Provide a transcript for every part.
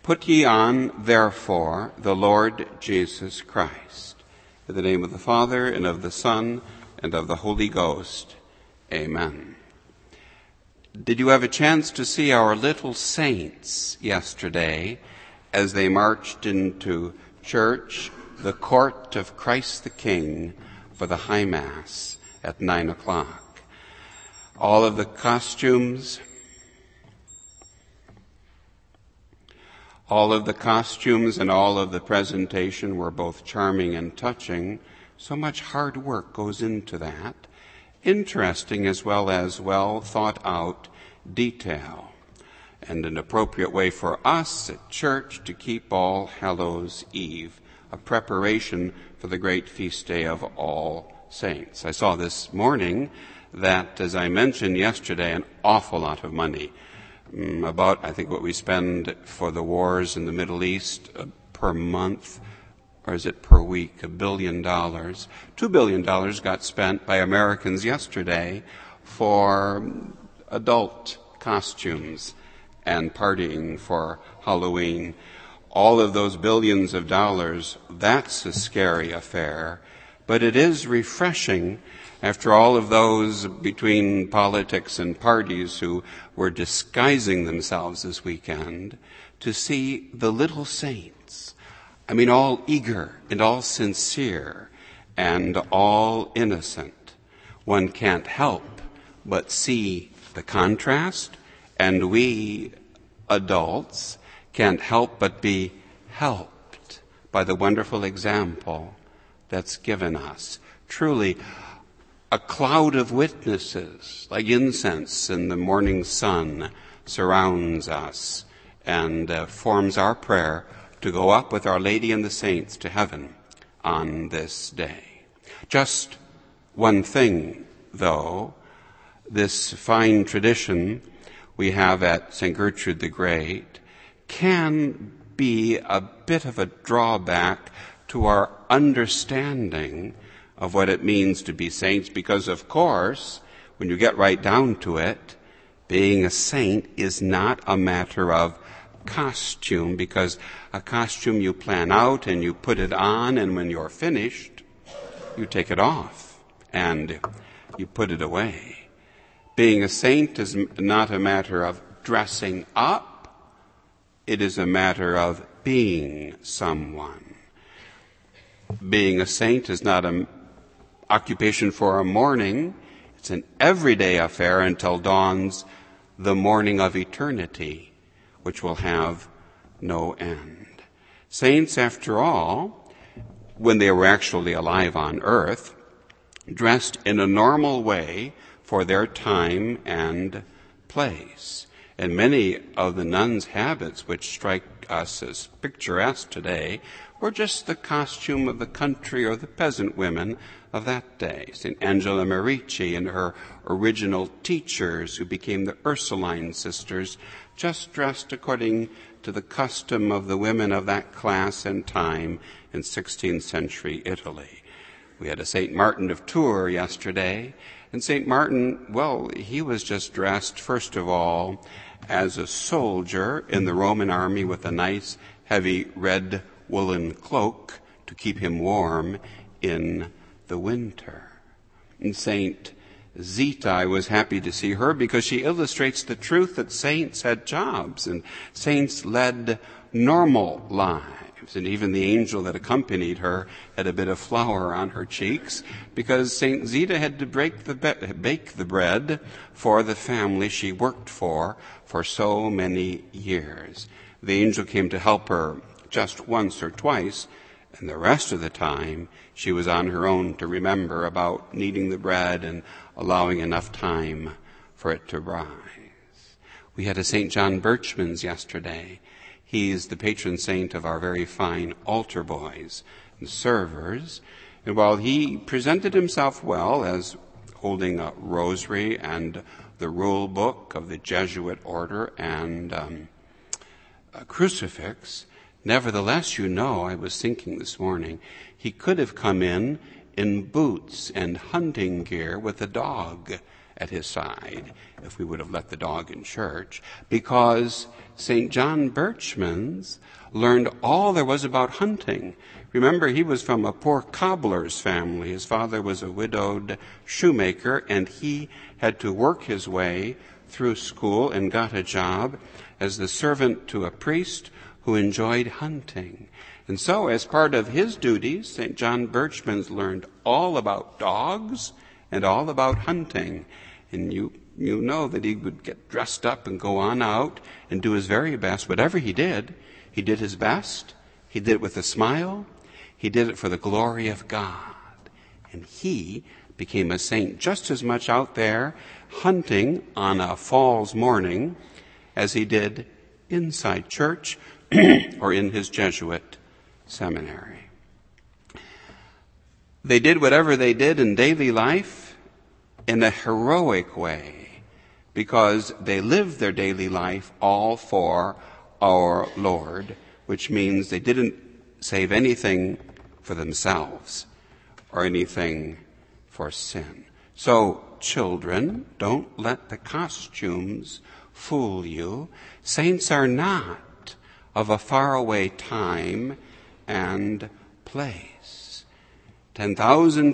Put ye on, therefore, the Lord Jesus Christ. In the name of the Father, and of the Son, and of the Holy Ghost. Amen. Did you have a chance to see our little saints yesterday as they marched into church, the court of Christ the King, for the High Mass at 9 o'clock? All of the costumes and all of the presentation were both charming and touching. So much hard work goes into that. Interesting as well as well thought out detail. And an appropriate way for us at church to keep All Hallows Eve, a preparation for the great feast day of All Saints. I saw this morning that, as I mentioned yesterday, an awful lot of money, about, I think, what we spend for the wars in the Middle East per month, or is it per week, $1 billion. $2 billion got spent by Americans yesterday for adult costumes and partying for Halloween. All of those billions of dollars, that's a scary affair, but it is refreshing after all of those between politics and parties who were disguising themselves this weekend to see the little saints. I mean, all eager and all sincere and all innocent. One can't help but see the contrast, and we adults can't help but be helped by the wonderful example that's given us. Truly, a cloud of witnesses, like incense in the morning sun, surrounds us and forms our prayer to go up with Our Lady and the saints to heaven on this day. Just one thing, though, this fine tradition we have at St. Gertrude the Great can be a bit of a drawback to our understanding of what it means to be saints, because, of course, when you get right down to it, being a saint is not a matter of costume, because a costume you plan out and you put it on, and when you're finished, you take it off and you put it away. Being a saint is not a matter of dressing up. It is a matter of being someone. Being a saint is not an occupation for a morning. It's an everyday affair until dawns the morning of eternity, which will have no end. Saints, after all, when they were actually alive on earth, dressed in a normal way for their time and place. And many of the nuns' habits, which strike us as picturesque today, were just the costume of the country or the peasant women of that day. St. Angela Merici and her original teachers, who became the Ursuline sisters, just dressed according to the custom of the women of that class and time in 16th century Italy. We had a St. Martin of Tours yesterday, and St. Martin, well, he was just dressed, first of all, as a soldier in the Roman army with a nice, heavy red woolen cloak to keep him warm in the winter. And St. Zita, I was happy to see her because she illustrates the truth that saints had jobs and saints led normal lives. And even the angel that accompanied her had a bit of flour on her cheeks because St. Zita had to bake the bread for the family she worked for so many years. The angel came to help her just once or twice, and the rest of the time she was on her own to remember about kneading the bread and allowing enough time for it to rise. We had a St. John Birchmans yesterday. He's the patron saint of our very fine altar boys and servers. And while he presented himself well as holding a rosary and the rule book of the Jesuit order and a crucifix, nevertheless, I was thinking this morning, he could have come in boots and hunting gear with a dog at his side if we would have let the dog in church, because St. John Birchmans learned all there was about hunting. Remember, he was from a poor cobbler's family. His father was a widowed shoemaker, and he had to work his way through school and got a job as the servant to a priest who enjoyed hunting. And so, as part of his duties, St. John Birchmans learned all about dogs and all about hunting. And you know that he would get dressed up and go on out and do his very best. Whatever he did his best. He did it with a smile. He did it for the glory of God. And he became a saint just as much out there hunting on a fall's morning as he did inside church or in his Jesuit seminary. They did whatever they did in daily life in a heroic way, because they lived their daily life all for our Lord, which means they didn't save anything for themselves or anything for sin. So, children, don't let the costumes fool you. Saints are not of a faraway time and place. 10,000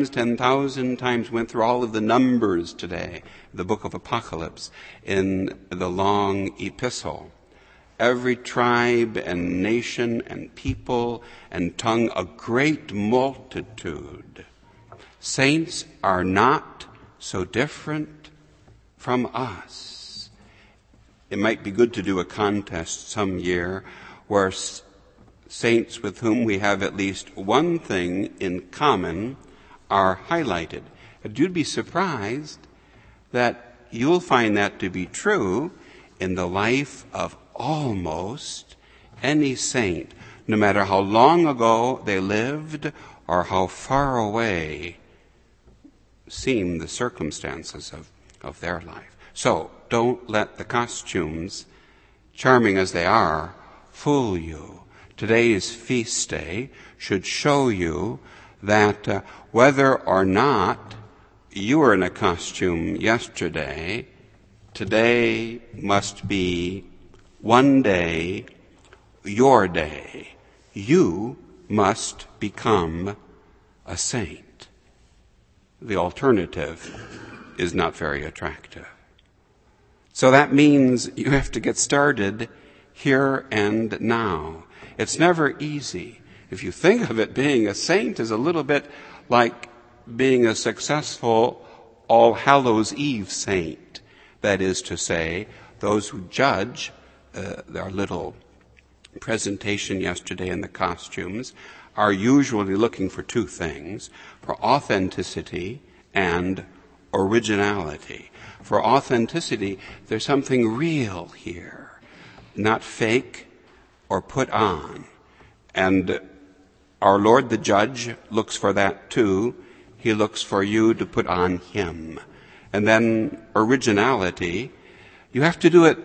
times went through all of the numbers today, the book of Apocalypse, in the long epistle. Every tribe and nation and people and tongue, a great multitude. Saints are not so different from us. It might be good to do a contest some year where saints with whom we have at least one thing in common are highlighted. And you'd be surprised that you'll find that to be true in the life of almost any saint, no matter how long ago they lived or how far away seem the circumstances of their life. So don't let the costumes, charming as they are, fool you. Today's feast day should show you that whether or not you were in a costume yesterday, today must be one day your day. You must become a saint. The alternative is not very attractive. So that means you have to get started here and now. It's never easy. If you think of it, being a saint is a little bit like being a successful All Hallows Eve saint. That is to say, those who judge our little presentation yesterday in the costumes are usually looking for two things: for authenticity and originality. For authenticity, there's something real here, not fake or put on. And our Lord the Judge looks for that too. He looks for you to put on Him. And then originality, you have to do it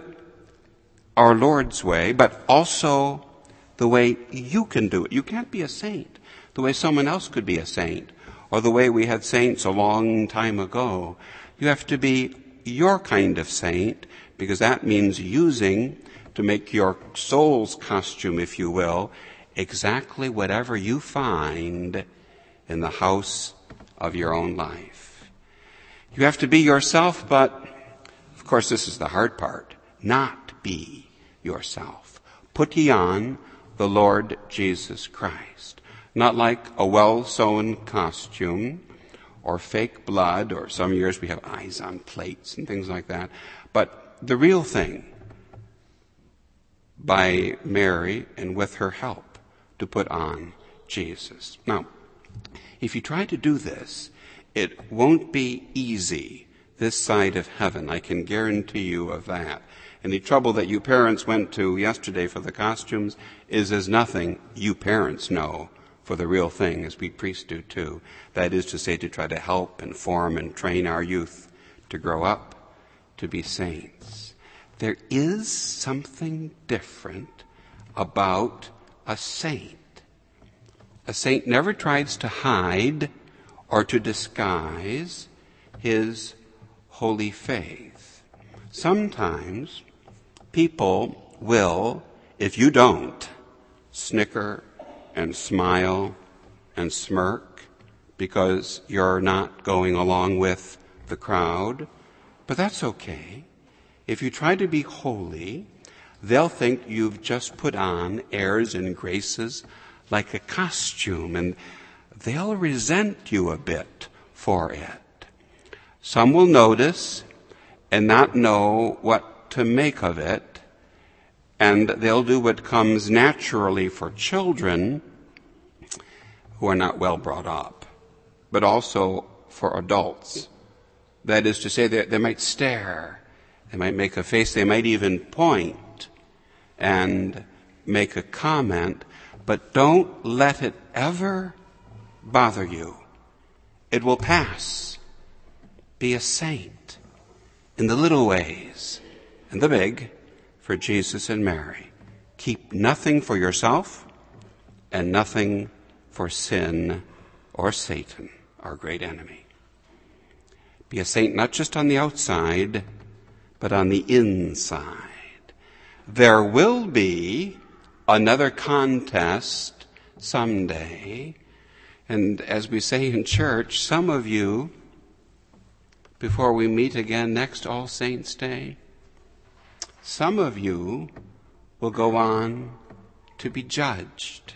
our Lord's way, but also the way you can do it. You can't be a saint the way someone else could be a saint, or the way we had saints a long time ago. You have to be your kind of saint, because that means using to make your soul's costume, if you will, exactly whatever you find in the house of your own life. You have to be yourself, but of course this is the hard part. Not be yourself. Put ye on the Lord Jesus Christ. Not like a well-sewn costume or fake blood, or some years we have eyes on plates and things like that. But the real thing, by Mary and with her help, to put on Jesus. Now, if you try to do this, it won't be easy this side of heaven. I can guarantee you of that. And the trouble that you parents went to yesterday for the costumes is as nothing you parents know for the real thing, as we priests do too. That is to say, to try to help and form and train our youth to grow up to be saints. There is something different about a saint. A saint never tries to hide or to disguise his holy faith. Sometimes people will, if you don't, snicker and smile and smirk because you're not going along with the crowd. But that's okay. If you try to be holy, they'll think you've just put on airs and graces like a costume, and they'll resent you a bit for it. Some will notice and not know what to make of it, and they'll do what comes naturally for children who are not well brought up, but also for adults. That is to say, they might stare, they might make a face, they might even point and make a comment, but don't let it ever bother you. It will pass. Be a saint in the little ways and the big for Jesus and Mary. Keep nothing for yourself and nothing for sin or Satan, our great enemy. Be a saint not just on the outside, but on the inside. There will be another contest someday. And as we say in church, some of you, before we meet again next All Saints' Day, some of you will go on to be judged.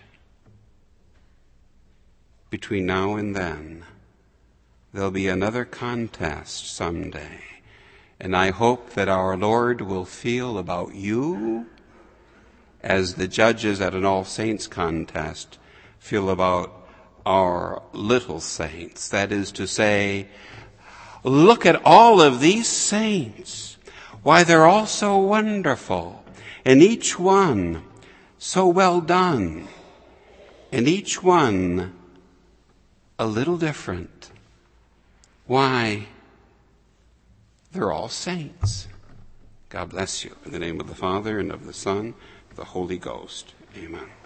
Between now and then, there'll be another contest someday. And I hope that our Lord will feel about you as the judges at an All Saints contest feel about our little saints. That is to say, look at all of these saints. Why, they're all so wonderful. And each one so well done. And each one a little different. Why, they're all saints. God bless you. In the name of the Father, and of the Son, and of the Holy Ghost. Amen.